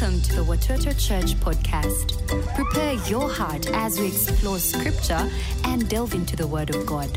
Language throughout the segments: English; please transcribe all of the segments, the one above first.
Welcome to the Watoto Church podcast. Prepare your heart as we explore scripture and delve into the Word of God.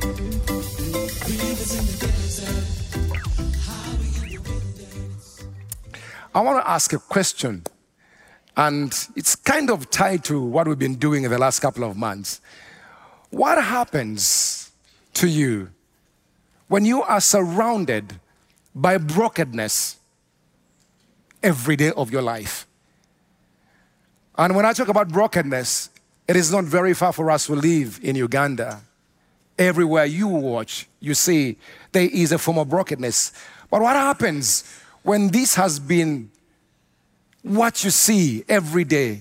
I want to ask a question, and it's kind of tied to what we've been doing in the last couple of months. What happens to you when you are surrounded by brokenness every day of your life? And when I talk about brokenness, it is not very far for us who live in Uganda. Everywhere you watch, you see there is a form of brokenness. But what happens when this has been what you see every day,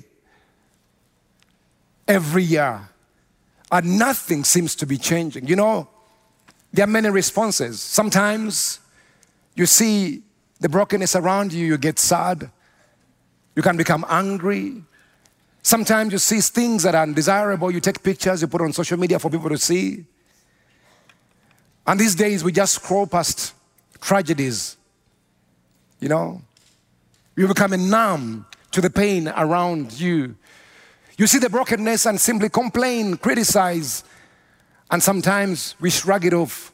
every year, and nothing seems to be changing? You know, there are many responses. Sometimes you see the brokenness around you, you get sad. You can become angry. Sometimes you see things that are undesirable. You take pictures, you put on social media for people to see. And these days, we just scroll past tragedies. You know, you become numb to the pain around you. You see the brokenness and simply complain, criticize, and sometimes we shrug it off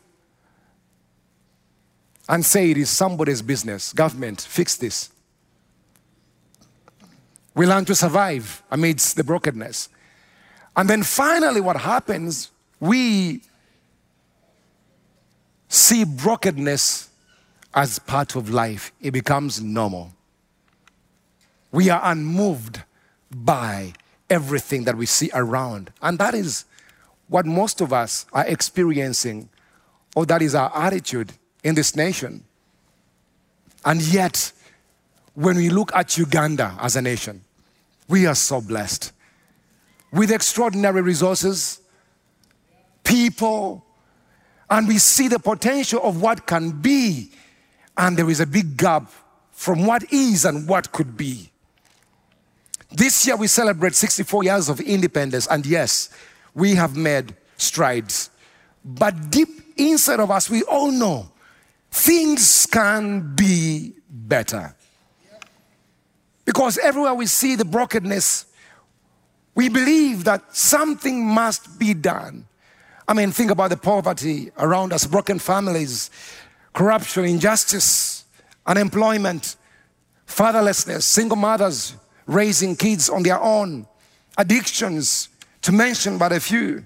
and say it is somebody's business. Government, fix this. We learn to survive amidst the brokenness. And then finally what happens, we see brokenness as part of life. It becomes normal. We are unmoved by everything that we see around. And that is what most of us are experiencing, or that is our attitude in this nation. And yet, when we look at Uganda as a nation, we are so blessed with extraordinary resources, people, and we see the potential of what can be. And there is a big gap from what is and what could be. This year we celebrate 64 years of independence, and yes, we have made strides. But deep inside of us, we all know things can be better. Because everywhere we see the brokenness, we believe that something must be done. I mean, think about the poverty around us, broken families, corruption, injustice, unemployment, fatherlessness, single mothers raising kids on their own, addictions, to mention but a few.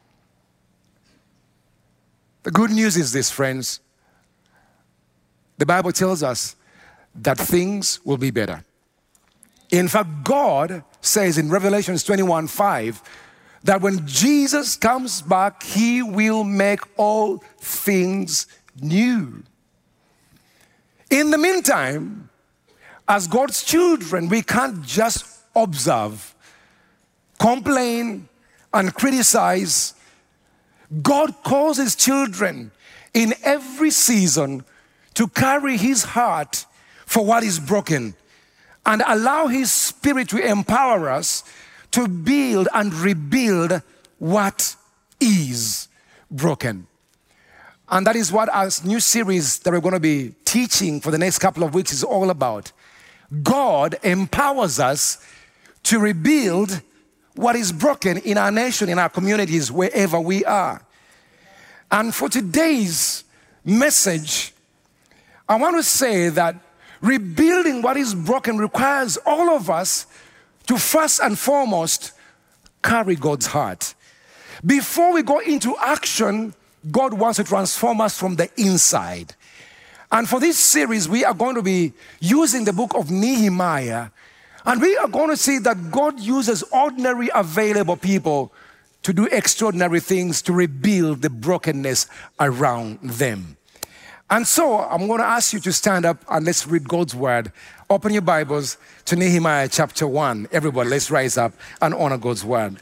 The good news is this, friends. The Bible tells us that things will be better. In fact, God says in Revelation 21:5 that when Jesus comes back, he will make all things new. In the meantime, as God's children, we can't just observe, complain, and criticize. God calls his children in every season to carry his heart for what is broken and allow his spirit to empower us to build and rebuild what is broken. And that is what our new series that we're going to be teaching for the next couple of weeks is all about. God empowers us to rebuild what is broken in our nation, in our communities, wherever we are. And for today's message, I want to say that rebuilding what is broken requires all of us to first and foremost carry God's heart. Before we go into action, God wants to transform us from the inside. And for this series, we are going to be using the book of Nehemiah. And we are going to see that God uses ordinary, available people to do extraordinary things to rebuild the brokenness around them. And so I'm going to ask you to stand up and let's read God's word. Open your Bibles to Nehemiah chapter 1. Everybody, let's rise up and honor God's word.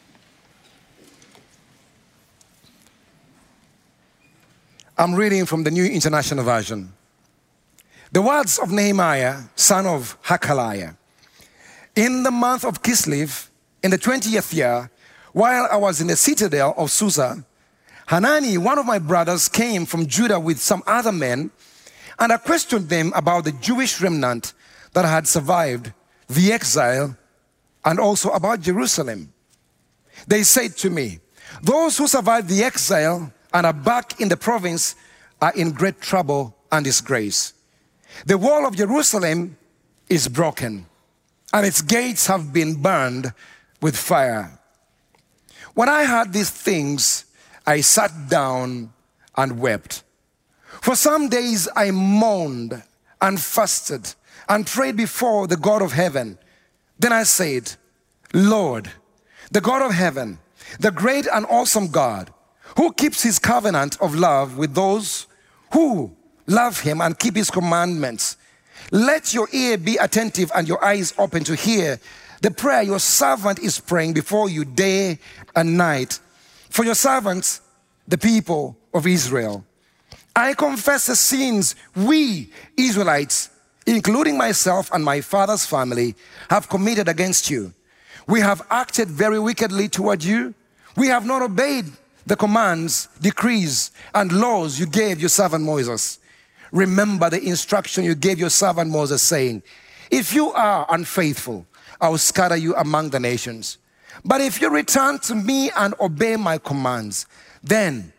I'm reading from the New International Version. The words of Nehemiah, son of Hakaliah. In the month of Kislev, in the 20th year, while I was in the citadel of Susa, Hanani, one of my brothers, came from Judah with some other men, and I questioned them about the Jewish remnant that had survived the exile and also about Jerusalem. They said to me, those who survived the exile and are back in the province are in great trouble and disgrace. The wall of Jerusalem is broken, and its gates have been burned with fire. When I heard these things, I sat down and wept. For some days I mourned and fasted and prayed before the God of heaven. Then I said, Lord, the God of heaven, the great and awesome God, who keeps his covenant of love with those who love him and keep his commandments, let your ear be attentive and your eyes open to hear the prayer your servant is praying before you day and night for your servants, the people of Israel. I confess the sins we Israelites, including myself and my father's family, have committed against you. We have acted very wickedly toward you. We have not obeyed the commands, decrees, and laws you gave your servant Moses. Remember the instruction you gave your servant Moses, saying, if you are unfaithful, I will scatter you among the nations. But if you return to me and obey my commands, then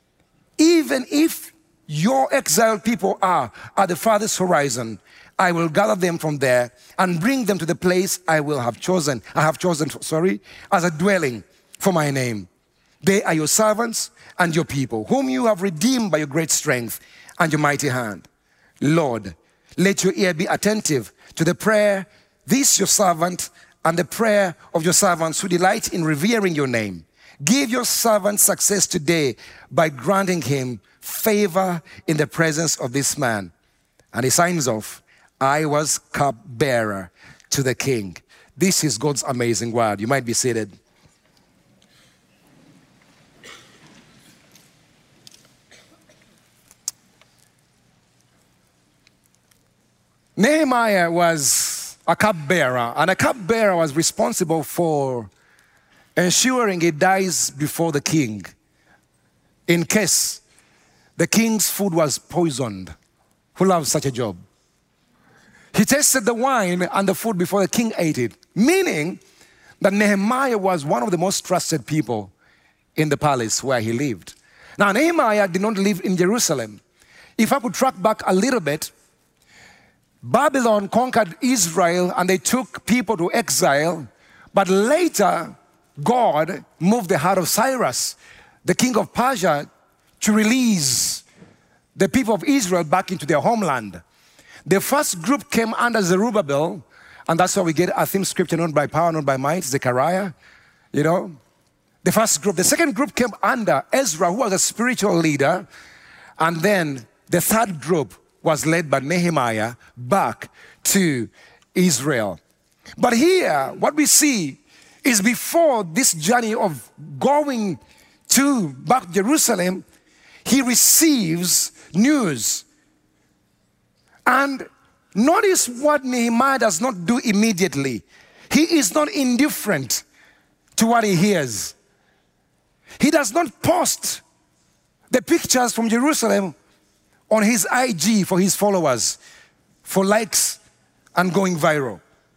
even if your exiled people are at the farthest horizon, I will gather them from there and bring them to the place I have chosen as a dwelling for my name. They are your servants and your people, whom you have redeemed by your great strength and your mighty hand. Lord, let your ear be attentive to the prayer this your servant and the prayer of your servants who delight in revering your name. Give your servant success today by granting him favor in the presence of this man. And he signs off, I was cupbearer to the king. This is God's amazing word. You might be seated. Nehemiah was a cupbearer, and a cupbearer was responsible for ensuring he dies before the king in case the king's food was poisoned. Who loves such a job? He tasted the wine and the food before the king ate it, meaning that Nehemiah was one of the most trusted people in the palace where he lived. Now, Nehemiah did not live in Jerusalem. If I could track back a little bit, Babylon conquered Israel and they took people to exile, but later God moved the heart of Cyrus, the king of Persia, to release the people of Israel back into their homeland. The first group came under Zerubbabel, and that's why we get our theme scripture, not by power, not by might, Zechariah, The first group. The second group came under Ezra, who was a spiritual leader, and then the third group was led by Nehemiah back to Israel. But here, what we see is before this journey of going back to Jerusalem, he receives news. And notice what Nehemiah does not do immediately. He is not indifferent to what he hears. He does not post the pictures from Jerusalem on his IG for his followers, for likes and going viral.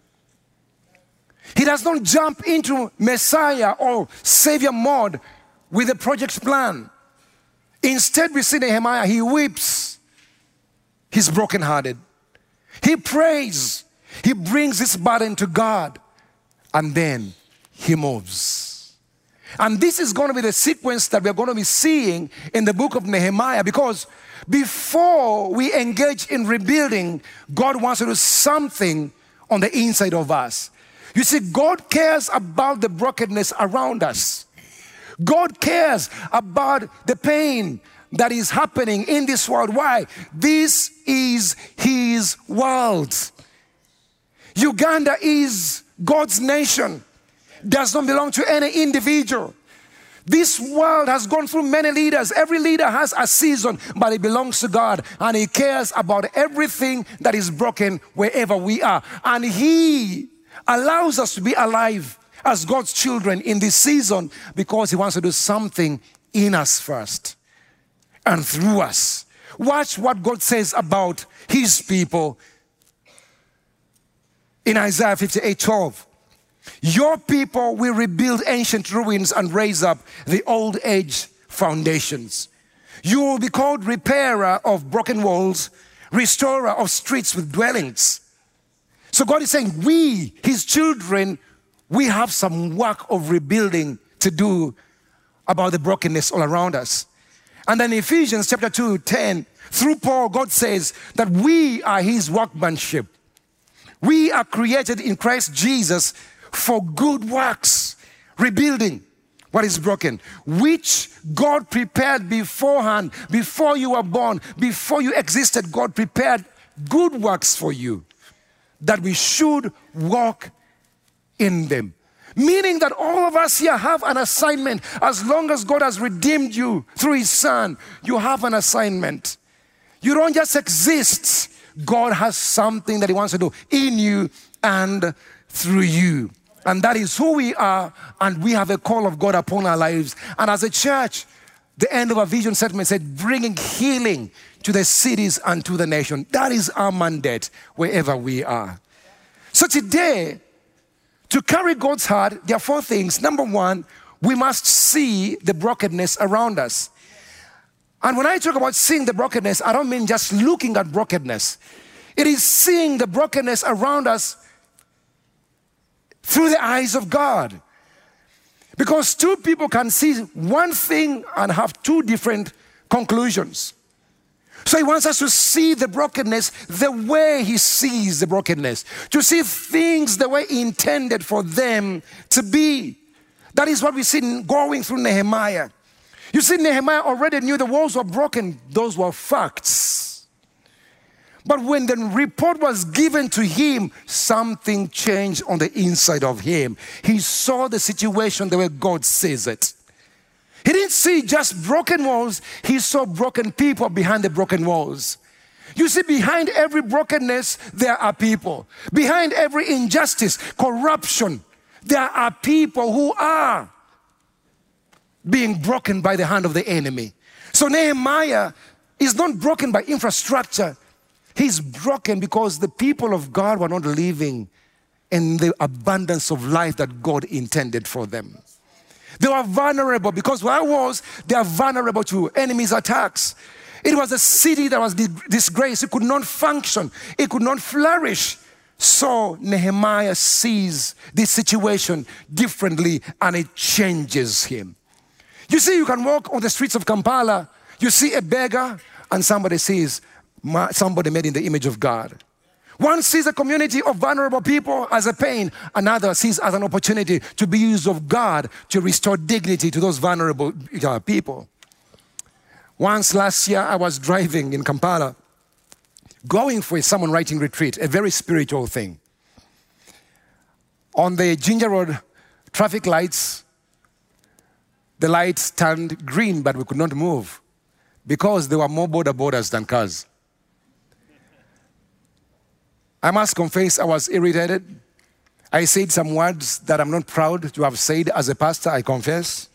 He does not jump into Messiah or Savior mode with a project plan. Instead, we see Nehemiah, he weeps. He's brokenhearted. He prays. He brings this burden to God. And then he moves. And this is going to be the sequence that we're going to be seeing in the book of Nehemiah, because before we engage in rebuilding, God wants to do something on the inside of us. You see, God cares about the brokenness around us. God cares about the pain that is happening in this world. Why? This is His world. Uganda is God's nation. Does not belong to any individual. This world has gone through many leaders. Every leader has a season, but it belongs to God. And He cares about everything that is broken wherever we are. And He allows us to be alive as God's children in this season because He wants to do something in us first and through us. Watch what God says about His people in Isaiah 58:12. Your people will rebuild ancient ruins and raise up the old age foundations. You will be called repairer of broken walls, restorer of streets with dwellings. So God is saying, we, his children, we have some work of rebuilding to do about the brokenness all around us. And then Ephesians chapter 2:10, through Paul, God says that we are his workmanship. We are created in Christ Jesus for good works, rebuilding what is broken, which God prepared beforehand, before you were born, before you existed. God prepared good works for you, that we should walk in them. Meaning that all of us here have an assignment. As long as God has redeemed you through his son, you have an assignment. You don't just exist. God has something that he wants to do in you and through you. And that is who we are, and we have a call of God upon our lives. And as a church, the end of our vision statement said, bringing healing to the cities and to the nation. That is our mandate wherever we are. So today, to carry God's heart, there are 4 things. Number 1, we must see the brokenness around us. And when I talk about seeing the brokenness, I don't mean just looking at brokenness. It is seeing the brokenness around us through the eyes of God. Because 2 people can see one thing and have 2 different conclusions. So he wants us to see the brokenness the way he sees the brokenness, to see things the way he intended for them to be. That is what we see going through Nehemiah. You see, Nehemiah already knew the walls were broken. Those were facts. But when the report was given to him, something changed on the inside of him. He saw the situation the way God sees it. He didn't see just broken walls. He saw broken people behind the broken walls. You see, behind every brokenness, there are people. Behind every injustice, corruption, there are people who are being broken by the hand of the enemy. So Nehemiah is not broken by infrastructure. He's broken because the people of God were not living in the abundance of life that God intended for them. They were vulnerable because where I was, they are vulnerable to enemies' attacks. It was a city that was disgraced. It could not function. It could not flourish. So Nehemiah sees this situation differently and it changes him. You see, you can walk on the streets of Kampala, you see a beggar and somebody sees somebody made in the image of God. One sees a community of vulnerable people as a pain. Another sees as an opportunity to be used of God to restore dignity to those vulnerable people. Once last year, I was driving in Kampala, going for a sermon writing retreat, a very spiritual thing. On the Ginger Road traffic lights, the lights turned green, but we could not move because there were more borders than cars. I must confess, I was irritated. I said some words that I'm not proud to have said as a pastor, I confess.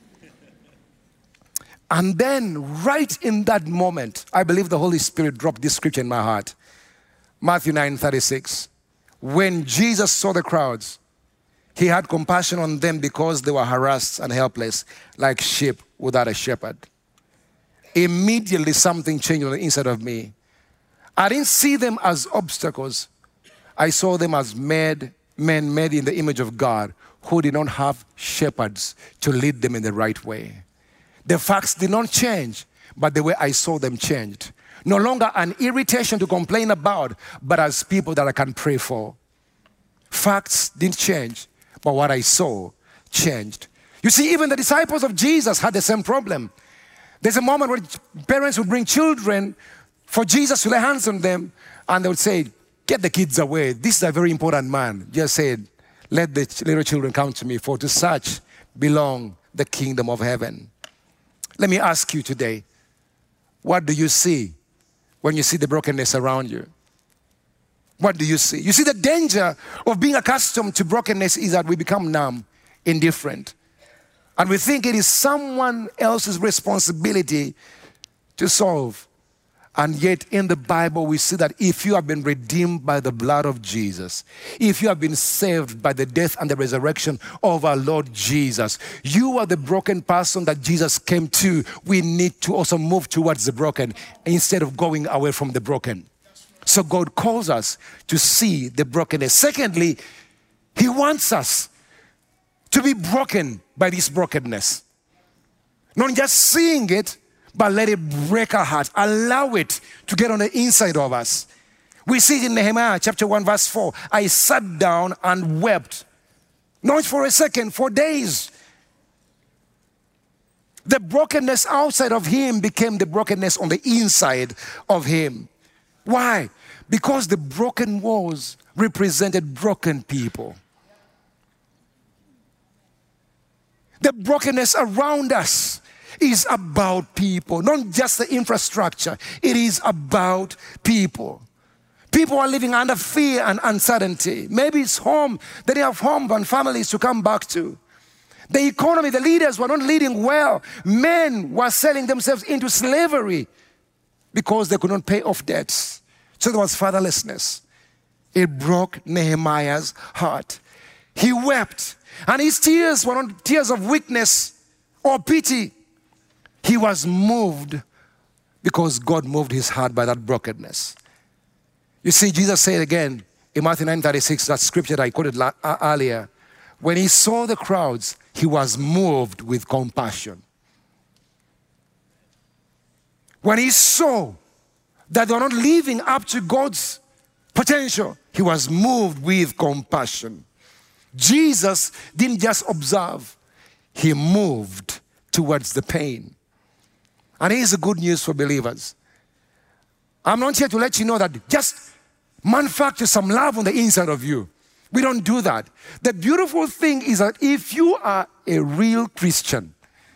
And then, right in that moment, I believe the Holy Spirit dropped this scripture in my heart. Matthew 9:36. When Jesus saw the crowds, he had compassion on them because they were harassed and helpless, like sheep without a shepherd. Immediately, something changed on the inside of me. I didn't see them as obstacles. I saw them as men made in the image of God who did not have shepherds to lead them in the right way. The facts did not change, but the way I saw them changed. No longer an irritation to complain about, but as people that I can pray for. Facts didn't change, but what I saw changed. You see, even the disciples of Jesus had the same problem. There's a moment where parents would bring children for Jesus to lay hands on them, and they would say, get the kids away. This is a very important man. Just said, let the little children come to me, for to such belong the kingdom of heaven. Let me ask you today, what do you see when you see the brokenness around you? What do you see? You see, the danger of being accustomed to brokenness is that we become numb, indifferent. And we think it is someone else's responsibility to solve. And yet in the Bible, we see that if you have been redeemed by the blood of Jesus, if you have been saved by the death and the resurrection of our Lord Jesus, you are the broken person that Jesus came to. We need to also move towards the broken instead of going away from the broken. So God calls us to see the brokenness. Secondly, He wants us to be broken by this brokenness. Not just seeing it, but let it break our heart. Allow it to get on the inside of us. We see it in Nehemiah chapter 1 verse 4. I sat down and wept. Not for a second, for days. The brokenness outside of him became the brokenness on the inside of him. Why? Because the broken walls represented broken people. The brokenness around us is about people, not just the infrastructure. It is about people. People are living under fear and uncertainty. Maybe it's home. They didn't have home and families to come back to. The economy, the leaders were not leading well. Men were selling themselves into slavery because they could not pay off debts. So there was fatherlessness. It broke Nehemiah's heart. He wept. And his tears were not tears of weakness or pity. He was moved because God moved his heart by that brokenness. You see, Jesus said again in Matthew 9:36, that scripture that I quoted earlier, when he saw the crowds, he was moved with compassion. When he saw that they were not living up to God's potential, he was moved with compassion. Jesus didn't just observe, he moved towards the pain. And here's the good news for believers. I'm not here to let you know that just manufacture some love on the inside of you. We don't do that. The beautiful thing is that if you are a real Christian,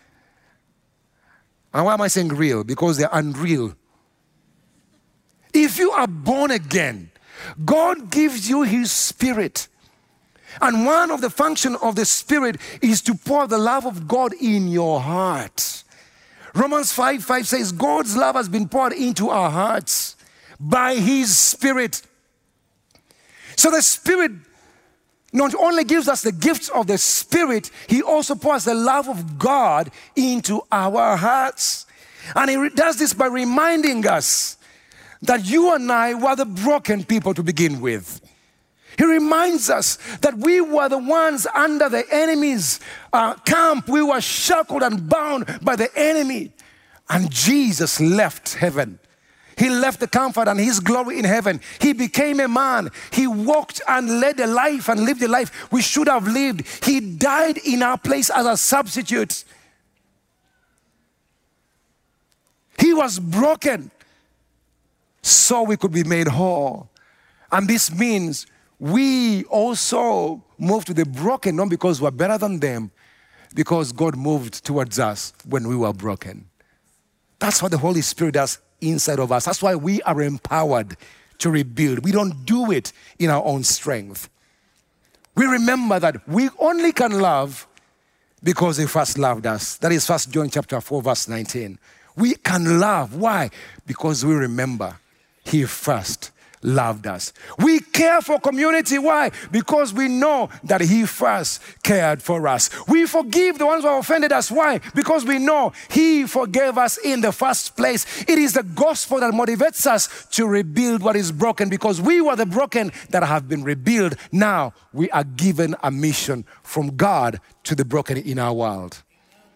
and why am I saying real? Because they're unreal. If you are born again, God gives you his Spirit. And one of the functions of the Spirit is to pour the love of God in your heart. Romans 5:5 says, God's love has been poured into our hearts by his Spirit. So the Spirit not only gives us the gifts of the Spirit, he also pours the love of God into our hearts. And he does this by reminding us that you and I were the broken people to begin with. He reminds us that we were the ones under the enemy's camp. We were shackled and bound by the enemy. And Jesus left heaven. He left the comfort and his glory in heaven. He became a man. He walked and led a life and lived a life we should have lived. He died in our place as a substitute. He was broken so we could be made whole. And this means we also move to the broken, not because we're better than them, because God moved towards us when we were broken. That's what the Holy Spirit does inside of us. That's why we are empowered to rebuild. We don't do it in our own strength. We remember that we only can love because he first loved us. That is 1 John chapter 4, verse 19. We can love. Why? Because we remember he first loved us. We care for community. Why? Because we know that he first cared for us. We forgive the ones who have offended us. Why? Because we know he forgave us in the first place. It is the gospel that motivates us to rebuild what is broken, because we were the broken that have been rebuilt. Now we are given a mission from God to the broken in our world.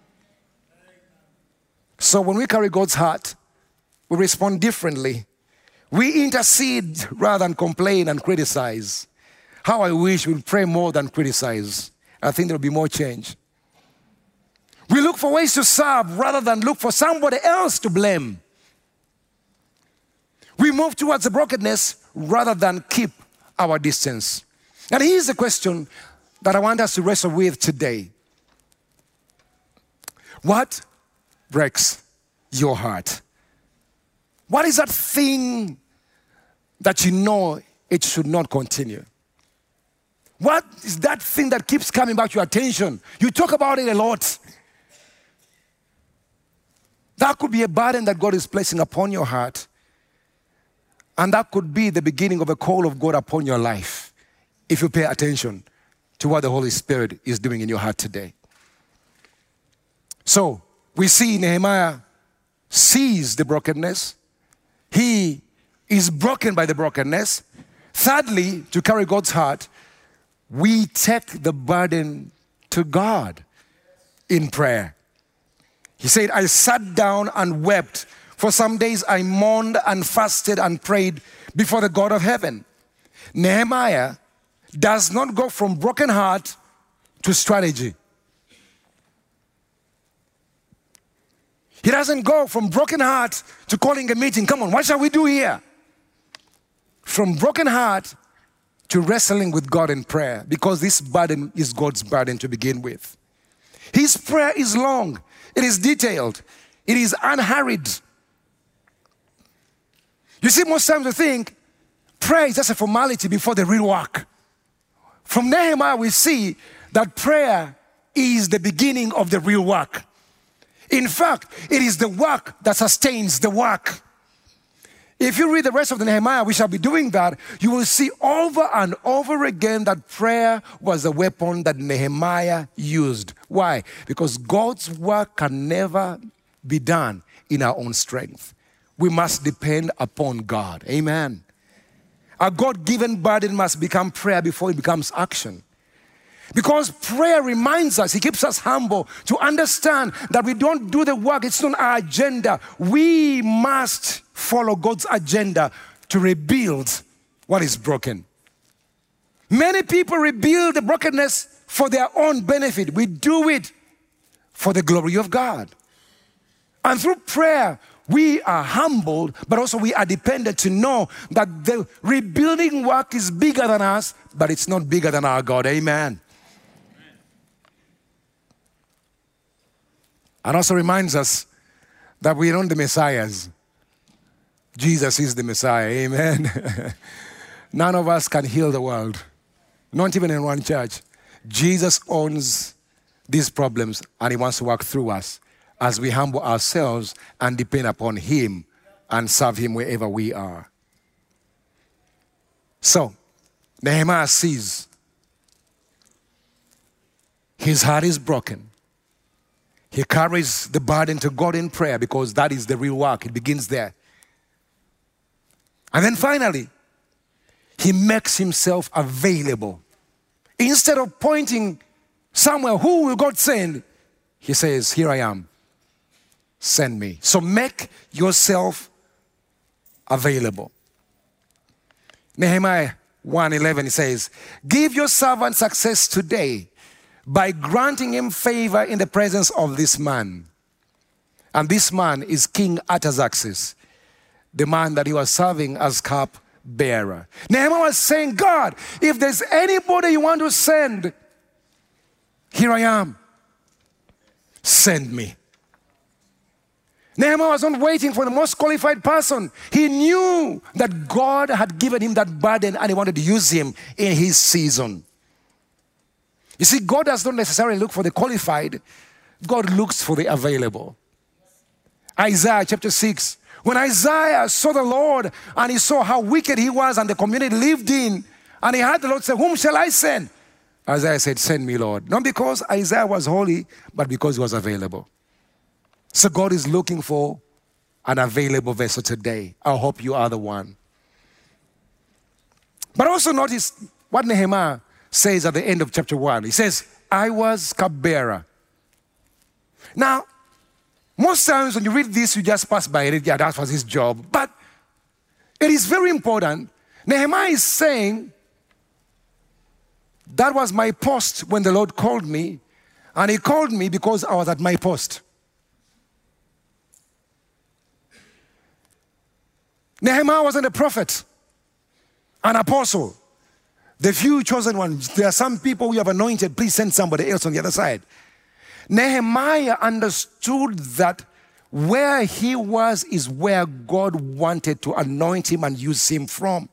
So when we carry God's heart, we respond differently. We intercede rather than complain and criticize. How I wish we'd pray more than criticize. I think there'll be more change. We look for ways to serve rather than look for somebody else to blame. We move towards the brokenness rather than keep our distance. And here's the question that I want us to wrestle with today. What breaks your heart? What is that thing that you know it should not continue? What is that thing that keeps coming back to your attention? You talk about it a lot. That could be a burden that God is placing upon your heart. And that could be the beginning of a call of God upon your life if you pay attention to what the Holy Spirit is doing in your heart today. So, we see Nehemiah sees the brokenness. He is broken by the brokenness. Thirdly, to carry God's heart, we take the burden to God in prayer. He said, I sat down and wept. For some days I mourned and fasted and prayed before the God of heaven. Nehemiah does not go from broken heart to strategy. He doesn't go from broken heart to calling a meeting. Come on, what shall we do here? From broken heart to wrestling with God in prayer, because this burden is God's burden to begin with. His prayer is long. It is detailed. It is unhurried. You see, most times we think prayer is just a formality before the real work. From Nehemiah, we see that prayer is the beginning of the real work. In fact, it is the work that sustains the work. If you read the rest of the Nehemiah, we shall be doing that, you will see over and over again that prayer was a weapon that Nehemiah used. Why? Because God's work can never be done in our own strength. We must depend upon God. Amen. A God-given burden must become prayer before it becomes action. Because prayer reminds us, it keeps us humble to understand that we don't do the work, it's not our agenda. We must follow God's agenda to rebuild what is broken. Many people rebuild the brokenness for their own benefit. We do it for the glory of God. And through prayer, we are humbled, but also we are dependent to know that the rebuilding work is bigger than us, but it's not bigger than our God. Amen. And also reminds us that we are not the messiahs. Jesus is the Messiah. Amen. None of us can heal the world. Not even in one church. Jesus owns these problems and he wants to work through us as we humble ourselves and depend upon him and serve him wherever we are. So, Nehemiah sees his heart is broken. He carries the burden to God in prayer because that is the real work. It begins there. And then finally, he makes himself available. Instead of pointing somewhere, who will God send? He says, here I am. Send me. So make yourself available. Nehemiah 1:11 says, give your servant success today by granting him favor in the presence of this man. And this man is King Artaxerxes, the man that he was serving as cupbearer. Nehemiah was saying, God, if there's anybody you want to send, here I am. Send me. Nehemiah was not waiting for the most qualified person. He knew that God had given him that burden and he wanted to use him in his season. You see, God does not necessarily look for the qualified. God looks for the available. Isaiah chapter 6. When Isaiah saw the Lord and he saw how wicked he was and the community lived in, and he heard the Lord say, whom shall I send? Isaiah said, send me, Lord. Not because Isaiah was holy, but because he was available. So God is looking for an available vessel today. I hope you are the one. But also notice what Nehemiah says at the end of chapter 1. He says, I was cupbearer. Now, most times when you read this, you just pass by it. Yeah, that was his job. But it is very important. Nehemiah is saying, that was my post when the Lord called me. And he called me because I was at my post. Nehemiah wasn't a prophet, an apostle. The few chosen ones, there are some people you have anointed, please send somebody else on the other side. Nehemiah understood that where he was is where God wanted to anoint him and use him from.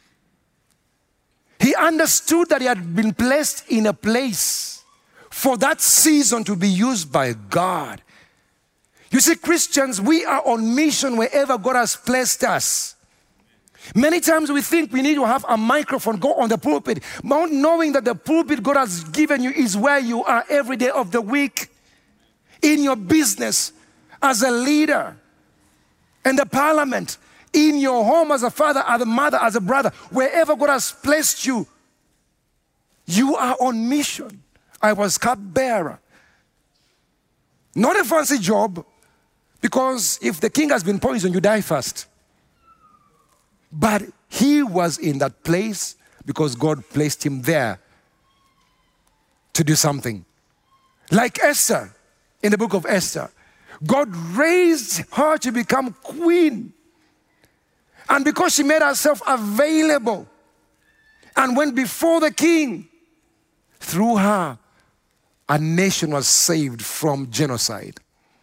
He understood that he had been placed in a place for that season to be used by God. You see, Christians, we are on mission wherever God has placed us. Many times we think we need to have a microphone, go on the pulpit, not knowing that the pulpit God has given you is where you are every day of the week, in your business, as a leader, in the parliament, in your home as a father, as a mother, as a brother, wherever God has placed you, you are on mission. I was cupbearer. Not a fancy job, because if the king has been poisoned, you die first. But he was in that place because God placed him there to do something. Like Esther, in the book of Esther, God raised her to become queen. And because she made herself available and went before the king, through her, a nation was saved from genocide.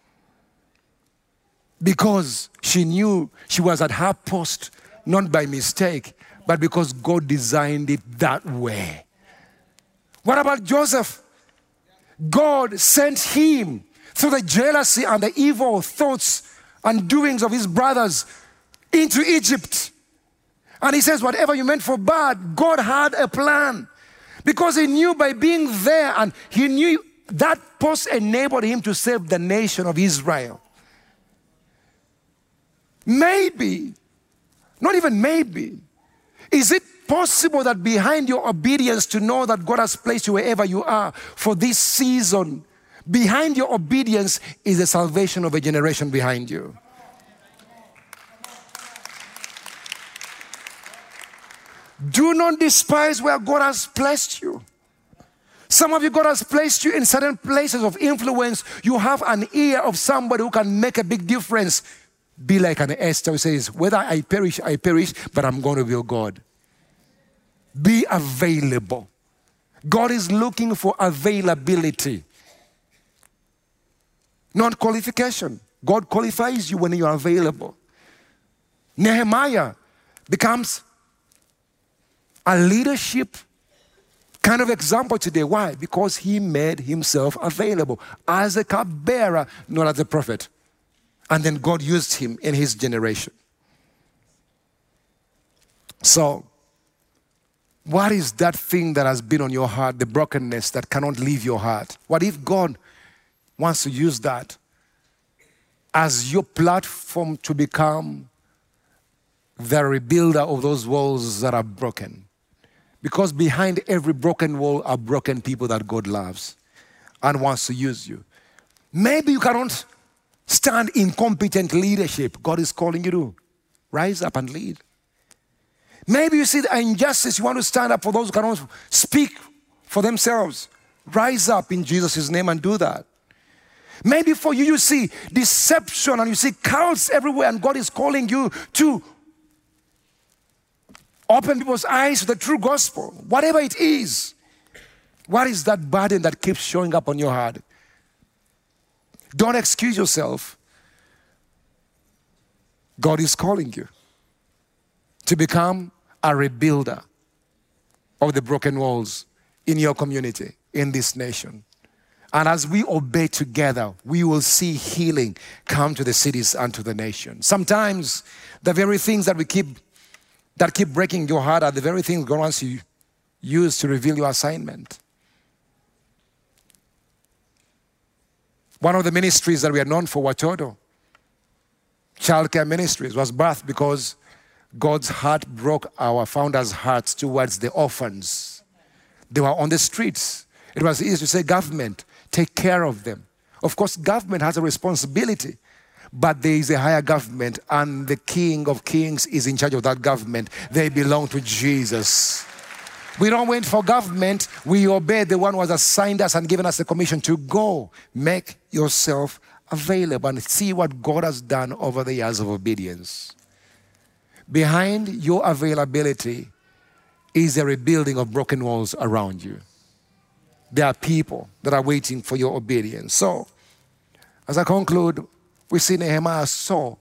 Because she knew she was at her post, not by mistake, but because God designed it that way. What about Joseph? God sent him through the jealousy and the evil thoughts and doings of his brothers into Egypt. And he says, whatever you meant for bad, God had a plan. Because he knew by being there, and he knew that post enabled him to save the nation of Israel. Maybe, not even maybe, is it possible that behind your obedience to know that God has placed you wherever you are for this season, behind your obedience is the salvation of a generation behind you? Do not despise where God has placed you. Some of you, God has placed you in certain places of influence. You have an ear of somebody who can make a big difference. Be like an Esther who says, whether I perish, but I'm going to be God. Be available. God is looking for availability, not qualification. God qualifies you when you are available. Nehemiah becomes a leadership kind of example today. Why? Because he made himself available as a cupbearer, not as a prophet. And then God used him in his generation. So, what is that thing that has been on your heart, the brokenness that cannot leave your heart? What if God wants to use that as your platform to become the rebuilder of those walls that are broken? Because behind every broken wall are broken people that God loves and wants to use you. Maybe you cannot stand in competent leadership. God is calling you to rise up and lead. Maybe you see the injustice. You want to stand up for those who cannot speak for themselves. Rise up in Jesus' name and do that. Maybe for you, you see deception and you see cults everywhere, and God is calling you to open people's eyes to the true gospel. Whatever it is, what is that burden that keeps showing up on your heart? Don't excuse yourself. God is calling you to become a rebuilder of the broken walls in your community, in this nation. And as we obey together, we will see healing come to the cities and to the nation. Sometimes the very things that keep breaking your heart are the very things God wants you use to reveal your assignment. One of the ministries that we are known for, Watoto, childcare ministries, was birthed because God's heart broke our founders' hearts towards the orphans. They were on the streets. It was easy to say, government, take care of them. Of course, government has a responsibility, but there is a higher government, and the King of Kings is in charge of that government. They belong to Jesus. We don't wait for government. We obey the one who has assigned us and given us the commission to go. Make yourself available and see what God has done over the years of obedience. Behind your availability is a rebuilding of broken walls around you. There are people that are waiting for your obedience. So, as I conclude, we see Nehemiah saw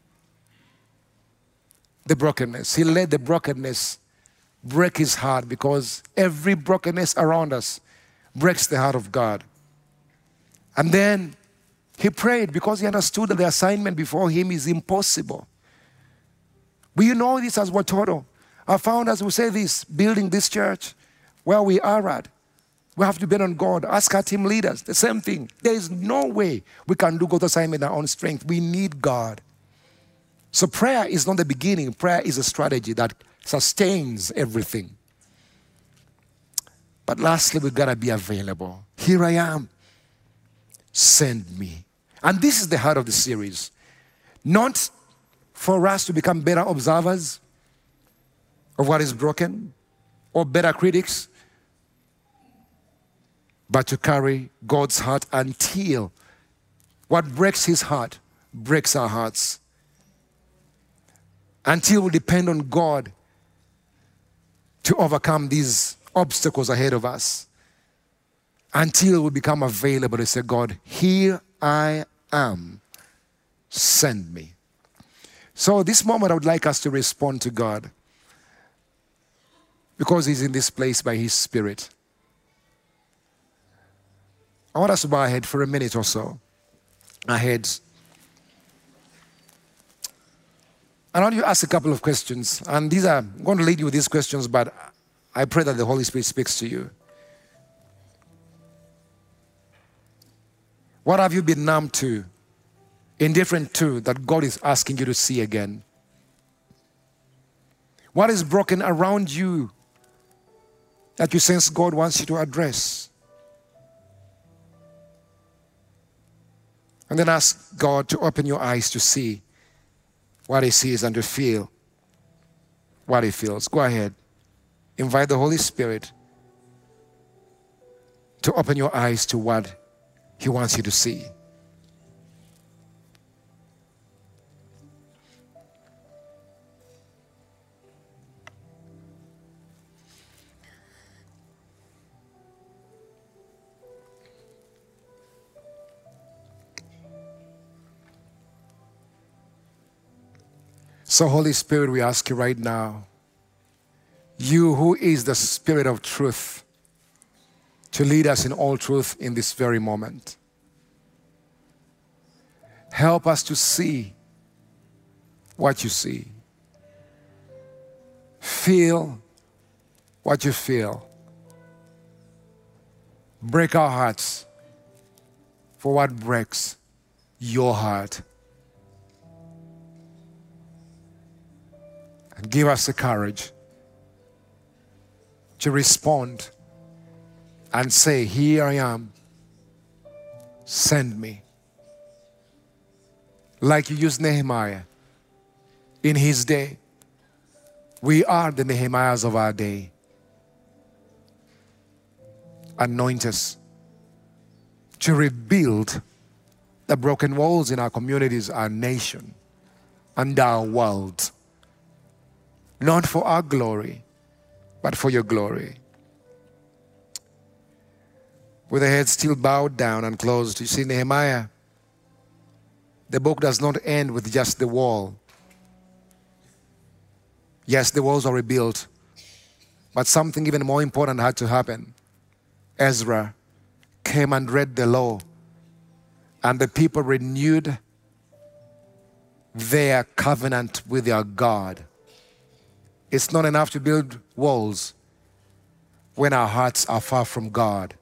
the brokenness. He let the brokenness break his heart, because every brokenness around us breaks the heart of God. And then he prayed because he understood that the assignment before him is impossible. We know this as Watoto. Our founders will say this, building this church where we are at. We have to depend on God. Ask our team leaders, the same thing. There is no way we can do God's assignment in our own strength. We need God. So prayer is not the beginning. Prayer is a strategy that sustains everything. But lastly, we've got to be available. Here I am. Send me. And this is the heart of the series. Not for us to become better observers of what is broken or better critics, but to carry God's heart until what breaks his heart breaks our hearts. Until we depend on God to overcome these obstacles ahead of us. Until we become available to say, God, here I am. Send me. So this moment I would like us to respond to God, because he's in this place by his Spirit. I want us to bow our head for a minute or so. Our heads. I want you to ask a couple of questions. And I'm going to lead you with these questions, but I pray that the Holy Spirit speaks to you. What have you been numb to, indifferent to, that God is asking you to see again? What is broken around you that you sense God wants you to address? And then ask God to open your eyes to see what he sees and to feel what he feels. Go ahead. Invite the Holy Spirit to open your eyes to what he wants you to see. So Holy Spirit, we ask you right now, you who is the Spirit of truth, to lead us in all truth in this very moment. Help us to see what you see. Feel what you feel. Break our hearts for what breaks your heart. And give us the courage to respond and say, here I am, send me. Like you used Nehemiah in his day. We are the Nehemiahs of our day. Anoint us to rebuild the broken walls in our communities, our nation, and our world. Not for our glory, but for your glory. With the head still bowed down and closed, you see Nehemiah, the book does not end with just the wall. Yes, the walls are rebuilt, but something even more important had to happen. Ezra came and read the law, and the people renewed their covenant with their God. It's not enough to build walls when our hearts are far from God.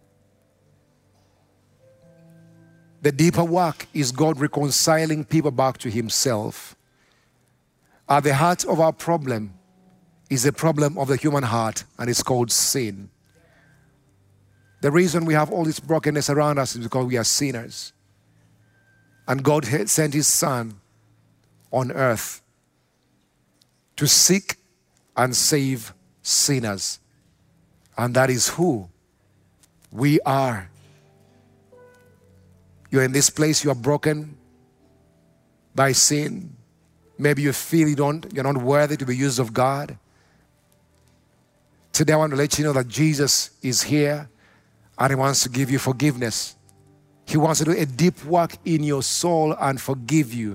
The deeper work is God reconciling people back to himself. At the heart of our problem is a problem of the human heart, and it's called sin. The reason we have all this brokenness around us is because we are sinners. And God had sent his Son on earth to seek and save sinners. And that is who we are. You're in this place, you are broken by sin. Maybe you feel you're not worthy to be used of God. Today I want to let you know that Jesus is here and he wants to give you forgiveness. He wants to do a deep work in your soul and forgive you.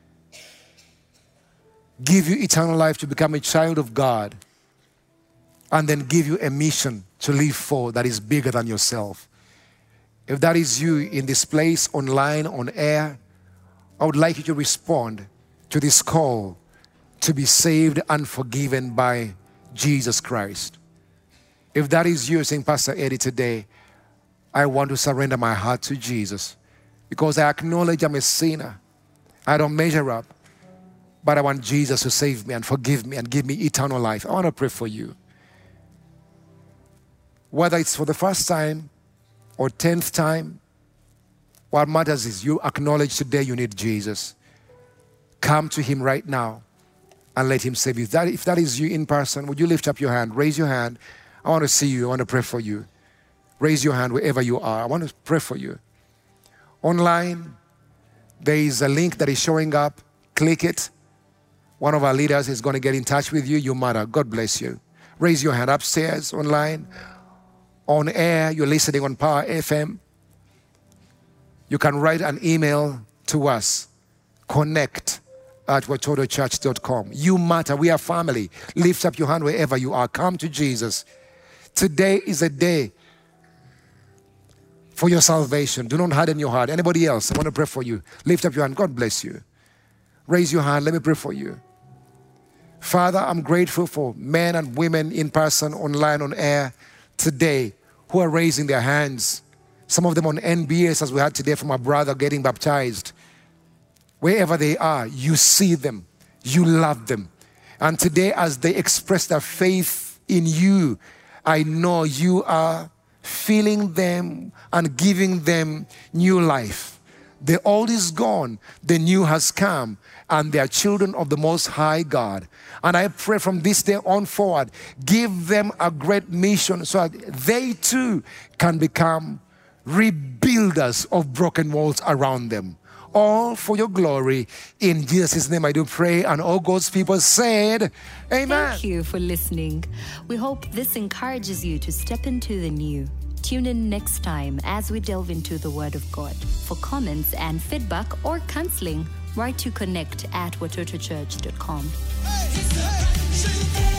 Give you eternal life to become a child of God, and then give you a mission to live for that is bigger than yourself. If that is you in this place, online, on air, I would like you to respond to this call to be saved and forgiven by Jesus Christ. If that is you saying, Pastor Eddie, today, I want to surrender my heart to Jesus because I acknowledge I'm a sinner. I don't measure up, but I want Jesus to save me and forgive me and give me eternal life. I want to pray for you. Whether it's for the first time or 10th time, what matters is you acknowledge today you need Jesus. Come to him right now and let him save you. If that is you in person, would you lift up your hand? Raise your hand. I want to see you. I want to pray for you. Raise your hand wherever you are. I want to pray for you. Online, there is a link that is showing up. Click it. One of our leaders is going to get in touch with you. You matter. God bless you. Raise your hand upstairs, online, on air. You're listening on Power FM. You can write an email to us. connect@watotochurch.com. You matter. We are family. Lift up your hand wherever you are. Come to Jesus. Today is a day for your salvation. Do not harden your heart. Anybody else? I want to pray for you. Lift up your hand. God bless you. Raise your hand. Let me pray for you. Father, I'm grateful for men and women in person, online, on air today who are raising their hands. Some of them on NBS, as we had today from our brother getting baptized. Wherever they are, you see them. You love them. And today, as they express their faith in you, I know you are filling them and giving them new life. The old is gone, the new has come, and they are children of the Most High God. And I pray from this day on forward, give them a great mission so that they too can become rebuilders of broken walls around them. All for your glory. In Jesus' name I do pray. And all God's people said, amen. Thank you for listening. We hope this encourages you to step into the new. Tune in next time as we delve into the Word of God. For comments and feedback or counseling, write to connect@watotochurch.com.